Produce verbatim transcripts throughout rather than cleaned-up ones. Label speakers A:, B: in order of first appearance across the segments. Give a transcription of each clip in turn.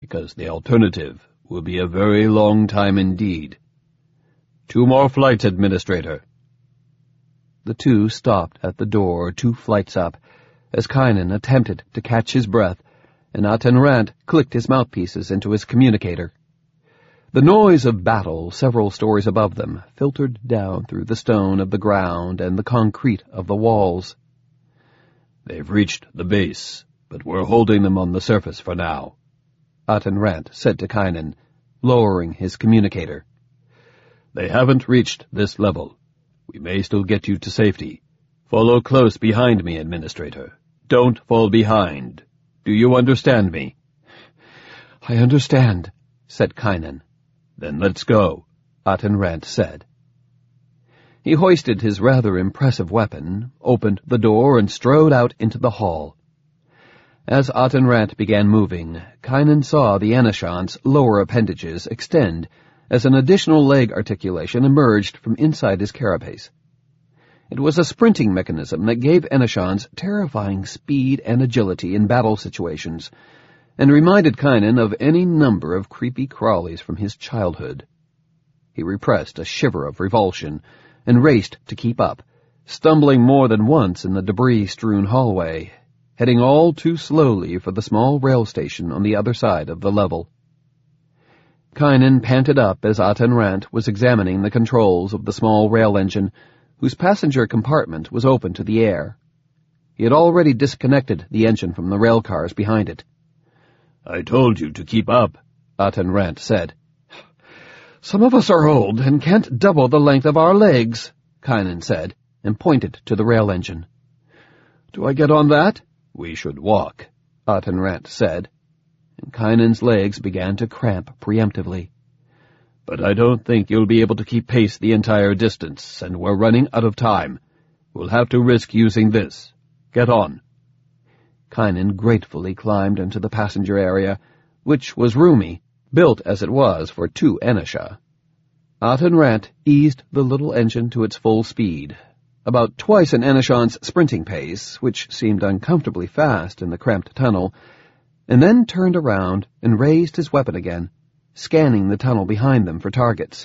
A: because the alternative will be a very long time indeed. Two more flights, Administrator.
B: The two stopped at the door two flights up, as Kynan attempted to catch his breath, and Aten Rand clicked his mouthpieces into his communicator. The noise of battle several stories above them filtered down through the stone of the ground and the concrete of the walls.
A: They've reached the base, but we're holding them on the surface for now,
B: Aten Rand said to Kynan, lowering his communicator.
A: They haven't reached this level. We may still get you to safety. Follow close behind me, Administrator. Don't fall behind. Do you understand me?
B: I understand, said Kynan.
A: Then let's go,
B: Aten Rand said. He hoisted his rather impressive weapon, opened the door, and strode out into the hall. As Aten Rand began moving, Kynan saw the Anishant's lower appendages extend as an additional leg articulation emerged from inside his carapace. It was a sprinting mechanism that gave Anishant's terrifying speed and agility in battle situations, and reminded Kynan of any number of creepy crawlies from his childhood. He repressed a shiver of revulsion and raced to keep up, stumbling more than once in the debris-strewn hallway, heading all too slowly for the small rail station on the other side of the level. Kynan panted up as Aten Rand was examining the controls of the small rail engine, whose passenger compartment was open to the air. He had already disconnected the engine from the rail cars behind it.
A: I told you to keep up,
B: Aten Rand said. Some of us are old and can't double the length of our legs, Kynan said, and pointed to the rail engine. Do I get on that?
A: We should walk,
B: Aten Rand said, and Kynan's legs began to cramp preemptively.
A: But I don't think you'll be able to keep pace the entire distance, and we're running out of time. We'll have to risk using this. Get on.
B: Kynan gratefully climbed into the passenger area, which was roomy, built as it was for two Anisha. Aten Rand eased the little engine to its full speed, about twice an Anishant's sprinting pace, which seemed uncomfortably fast in the cramped tunnel, and then turned around and raised his weapon again, scanning the tunnel behind them for targets.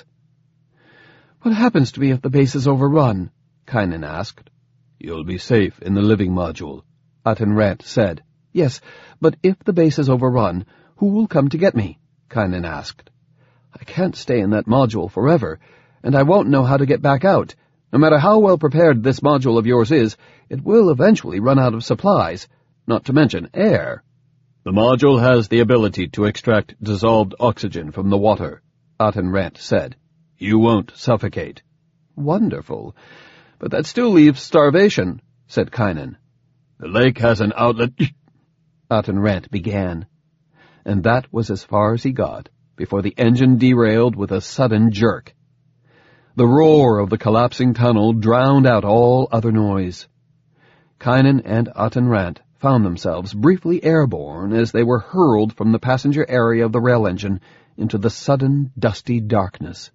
B: What happens to me if the base is overrun? Kynan asked.
A: You'll be safe in the living module,
B: Aten Rand said. Yes, but if the base is overrun, who will come to get me? Kynan asked. I can't stay in that module forever, and I won't know how to get back out. No matter how well prepared this module of yours is, it will eventually run out of supplies, not to mention air.
A: The module has the ability to extract dissolved oxygen from the water,
B: Aten Rand said.
A: You won't suffocate.
B: Wonderful. But that still leaves starvation, said Kynan.
A: The lake has an outlet,
B: Aten Rand began. And that was as far as he got, before the engine derailed with a sudden jerk. The roar of the collapsing tunnel drowned out all other noise. Kynan and Aten Rand found themselves briefly airborne as they were hurled from the passenger area of the rail engine into the sudden, dusty darkness.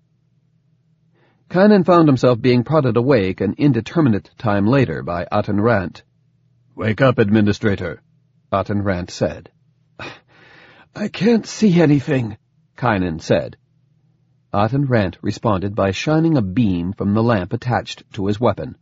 B: Kynan found himself being prodded awake an indeterminate time later by Aten Rand.
A: Wake up, Administrator,
B: Aten Rand said. I can't see anything, Kynan said. Aten Rand responded by shining a beam from the lamp attached to his weapon.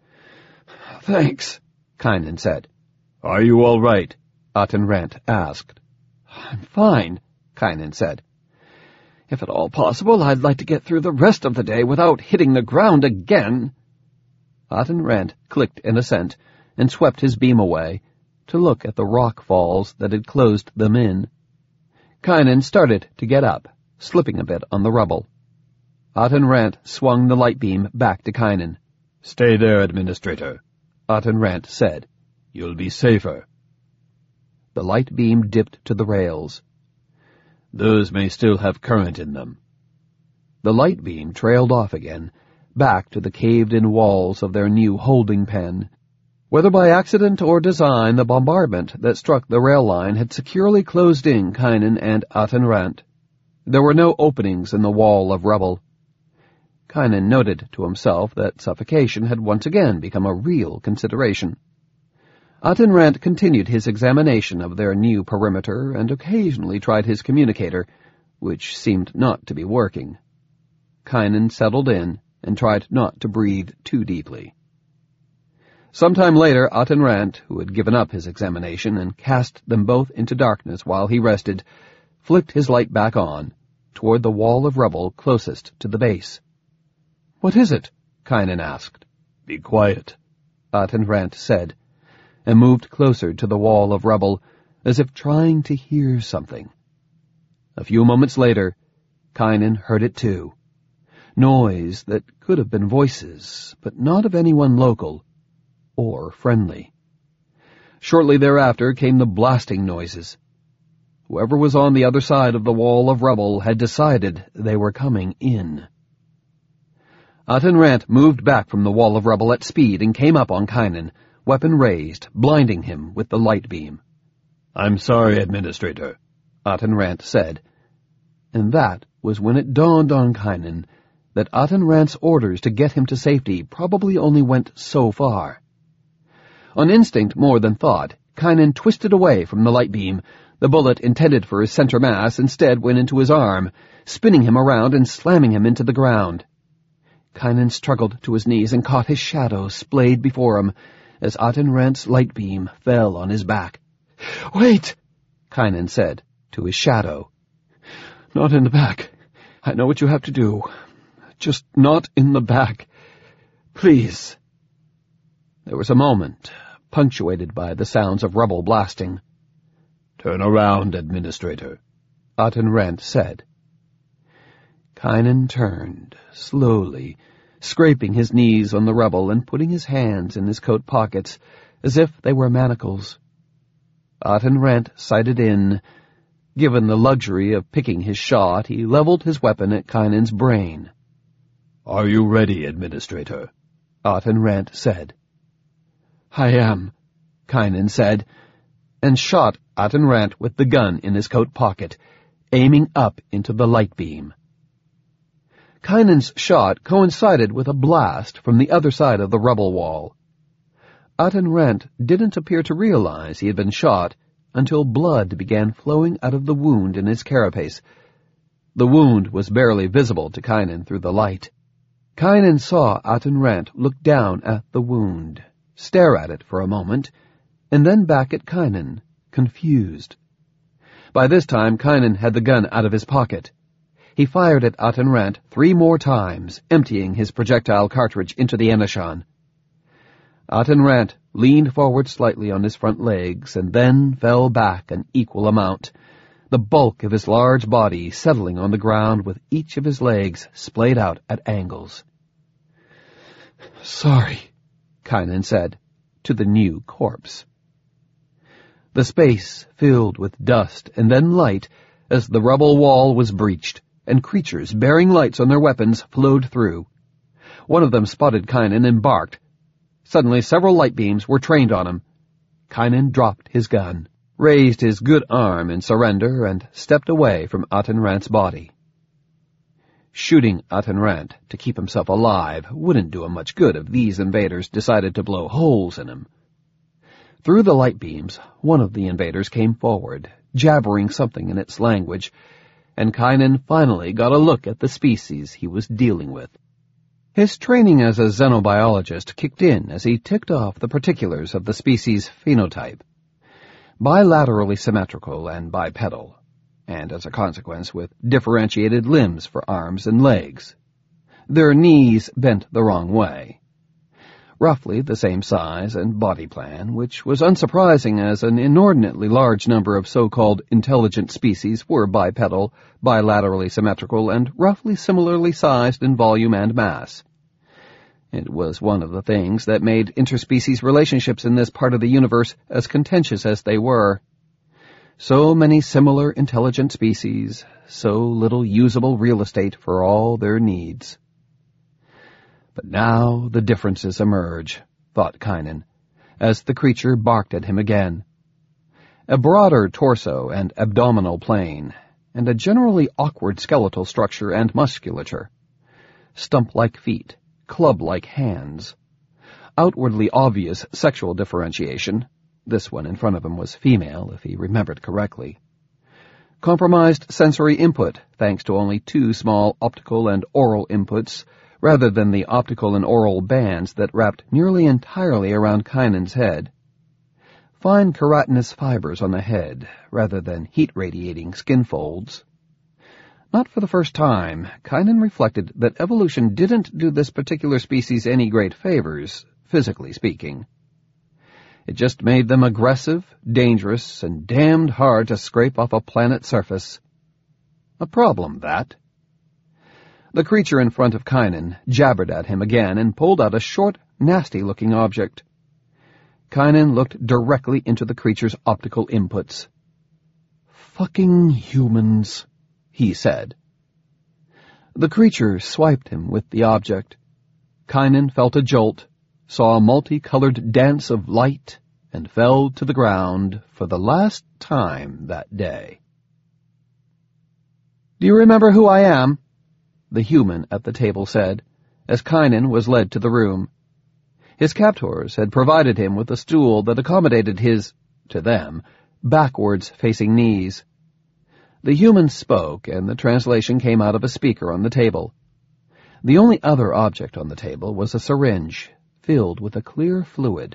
B: Thanks, Kynan said.
A: Are you all right?
B: Aten Rand asked. I'm fine, Kynan said. If at all possible, I'd like to get through the rest of the day without hitting the ground again. Aten Rand clicked in assent and swept his beam away to look at the rock falls that had closed them in. Kynan started to get up, slipping a bit on the rubble. Aten Rand swung the light beam back to Kynan.
A: Stay there, Administrator,
B: Aten Rand said.
A: You'll be safer.
B: The light beam dipped to the rails.
A: Those may still have current in them.
B: The light beam trailed off again, back to the caved-in walls of their new holding pen. Whether by accident or design, the bombardment that struck the rail line had securely closed in Kynan and Aten Rand. There were no openings in the wall of rubble. Kynan noted to himself that suffocation had once again become a real consideration. Aten Rand continued his examination of their new perimeter and occasionally tried his communicator, which seemed not to be working. Kynan settled in and tried not to breathe too deeply. Sometime later, Aten Rand, who had given up his examination and cast them both into darkness while he rested, flicked his light back on, toward the wall of rubble closest to the base. "What is it?" Kynan asked.
A: "Be quiet,"
B: Aten Rand said, and moved closer to the wall of rubble, as if trying to hear something. A few moments later, Kynan heard it too. Noise that could have been voices, but not of anyone local or friendly. Shortly thereafter came the blasting noises. Whoever was on the other side of the wall of rubble had decided they were coming in. Aten Rand moved back from the wall of rubble at speed and came up on Kynan, weapon raised, blinding him with the light beam.
A: "I'm sorry, Administrator,"
B: Aten Rand said. And that was when it dawned on Kynan that Aten Rand's orders to get him to safety probably only went so far. On instinct more than thought, Kynan twisted away from the light beam. The bullet intended for his center mass instead went into his arm, spinning him around and slamming him into the ground. Kynan struggled to his knees and caught his shadow splayed before him as Aten Rand's light beam fell on his back. "Wait," Kynan said to his shadow. "Not in the back. I know what you have to do. Just not in the back. Please." There was a moment, punctuated by the sounds of rubble blasting.
A: "Turn around, Administrator,"
B: Aten Rand said. Kynan turned, slowly, scraping his knees on the rubble and putting his hands in his coat pockets, as if they were manacles. Aten Rand sighted in. Given the luxury of picking his shot, he leveled his weapon at Kynan's brain.
A: "Are you ready, Administrator?"
B: Aten Rand said. "I am," Kynan said, and shot Aten Rand with the gun in his coat pocket, aiming up into the light beam. Kynan's shot coincided with a blast from the other side of the rubble wall. Aten Rand didn't appear to realize he had been shot until blood began flowing out of the wound in his carapace. The wound was barely visible to Kynan through the light. Kynan saw Aten Rand look down at the wound, stare at it for a moment, and then back at Kynan, confused. By this time, Kynan had the gun out of his pocket. He fired at Aten Rand three more times, emptying his projectile cartridge into the Enishan. Aten Rand leaned forward slightly on his front legs and then fell back an equal amount, the bulk of his large body settling on the ground with each of his legs splayed out at angles. "Sorry," Kynan said, to the new corpse. The space filled with dust and then light as the rubble wall was breached, and creatures bearing lights on their weapons flowed through. One of them spotted Kynan and barked. Suddenly several light beams were trained on him. Kynan dropped his gun, raised his good arm in surrender, and stepped away from Aten Rand's body. Shooting Aten Rand to keep himself alive wouldn't do him much good if these invaders decided to blow holes in him. Through the light beams, one of the invaders came forward, jabbering something in its language, and Kynan finally got a look at the species he was dealing with. His training as a xenobiologist kicked in as he ticked off the particulars of the species' phenotype. Bilaterally symmetrical and bipedal, and as a consequence with differentiated limbs for arms and legs. Their knees bent the wrong way. Roughly the same size and body plan, which was unsurprising as an inordinately large number of so-called intelligent species were bipedal, bilaterally symmetrical, and roughly similarly sized in volume and mass. It was one of the things that made interspecies relationships in this part of the universe as contentious as they were. So many similar intelligent species, so little usable real estate for all their needs. But now the differences emerge, thought Kynan, as the creature barked at him again. A broader torso and abdominal plane, and a generally awkward skeletal structure and musculature. Stump-like feet, club-like hands. Outwardly obvious sexual differentiation, This one in front of him was female, if he remembered correctly. Compromised sensory input, thanks to only two small optical and oral inputs, rather than the optical and oral bands that wrapped nearly entirely around Kynan's head. Fine keratinous fibers on the head, rather than heat-radiating skin folds. Not for the first time, Kynan reflected that evolution didn't do this particular species any great favors, physically speaking. It just made them aggressive, dangerous, and damned hard to scrape off a planet's surface. A problem, that. The creature in front of Kynan jabbered at him again and pulled out a short, nasty-looking object. Kynan looked directly into the creature's optical inputs. "Fucking humans," he said. The creature swiped him with the object. Kynan felt a jolt, saw a multicolored dance of light, and fell to the ground for the last time that day. "Do you remember who I am?" the human at the table said, as Kynan was led to the room. His captors had provided him with a stool that accommodated his, to them, backwards-facing knees. The human spoke, and the translation came out of a speaker on the table. The only other object on the table was a syringe, filled with a clear fluid.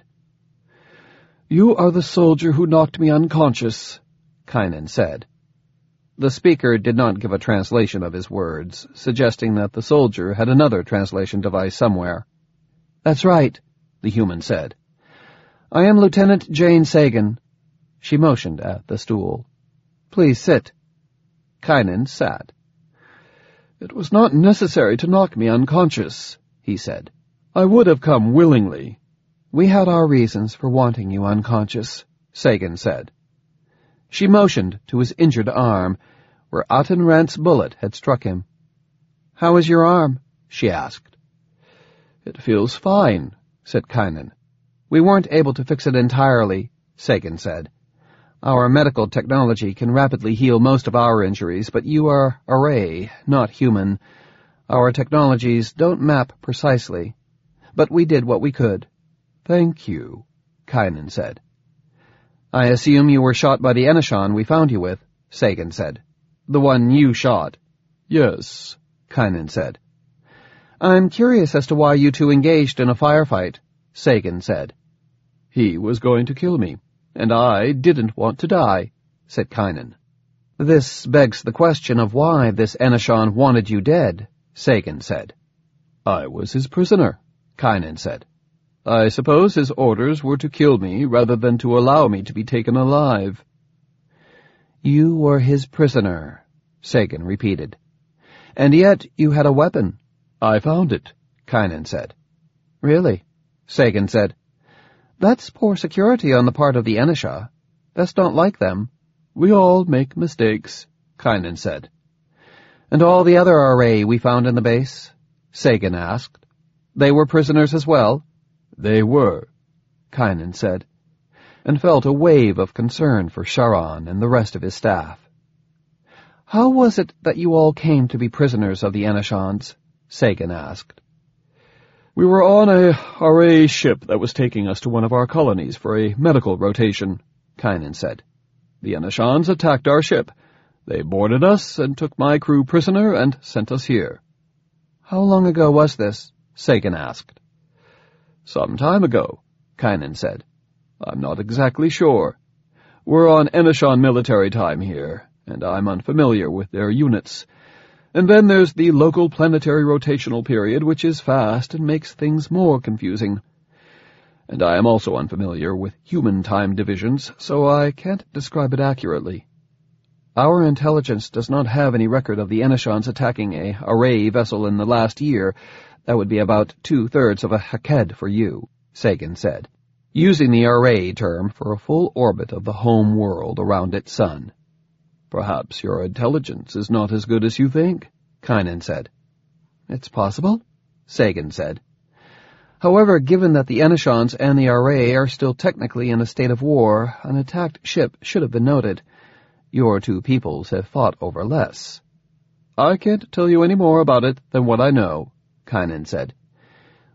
B: "You are the soldier who knocked me unconscious," Kynan said. The speaker did not give a translation of his words, suggesting that the soldier had another translation device somewhere. "That's right," the human said. "I am Lieutenant Jane Sagan." She motioned at the stool. "Please sit." Kynan sat. "It was not necessary to knock me unconscious," he said. "I would have come willingly." "We had our reasons for wanting you unconscious," Sagan said. She motioned to his injured arm, where Aten Randt's bullet had struck him. "How is your arm?" she asked. "It feels fine," said Kynan. "We weren't able to fix it entirely," Sagan said. "Our medical technology can rapidly heal most of our injuries, but you are array, not human. Our technologies don't map precisely. But we did what we could." "Thank you," Kynan said. "I assume you were shot by the Enishan we found you with," Sagan said. "The one you shot." "Yes," Kynan said. "I'm curious as to why you two engaged in a firefight," Sagan said. "He was going to kill me, and I didn't want to die," said Kynan. "This begs the question of why this Enishan wanted you dead," Sagan said. "I was his prisoner," Kynan said. "I suppose his orders were to kill me rather than to allow me to be taken alive." "You were his prisoner," Sagan repeated. "And yet you had a weapon." "I found it," Kynan said. "Really?" Sagan said. "That's poor security on the part of the Enisha. That's not like them." "We all make mistakes," Kynan said. "And all the other array we found in the base?" Sagan asked. "They were prisoners as well?" "They were," Kynan said, and felt a wave of concern for Charon and the rest of his staff. "How was it that you all came to be prisoners of the Enishans?" Sagan asked. "We were on a array ship that was taking us to one of our colonies for a medical rotation," Kynan said. "The Enishans attacked our ship. They boarded us and took my crew prisoner and sent us here." "How long ago was this?" Sagan asked. "Some time ago," Kynan said. "I'm not exactly sure. We're on Enishan military time here, and I'm unfamiliar with their units. And then there's the local planetary rotational period, which is fast and makes things more confusing. And I am also unfamiliar with human time divisions, so I can't describe it accurately. Our intelligence does not have any record of the Enishans attacking a array vessel in the last year. That would be about two-thirds of a Haked for you," Sagan said, using the array term for a full orbit of the home world around its sun. "Perhaps your intelligence is not as good as you think," Kynan said. "It's possible," Sagan said. "However, given that the Enishans and the array are still technically in a state of war, an attacked ship should have been noted. Your two peoples have fought over less." "I can't tell you any more about it than what I know," Kynan said.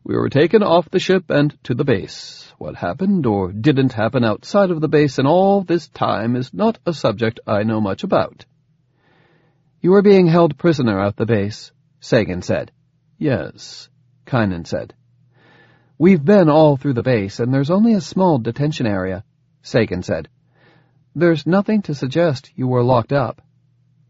B: We were taken off the ship and to the base. What happened or didn't happen outside of the base in all this time is not a subject I know much about." "You were being held prisoner at the base," Sagan said. "Yes," Kynan said. "We've been all through the base, and there's only a small detention area," Sagan said. "There's nothing to suggest you were locked up."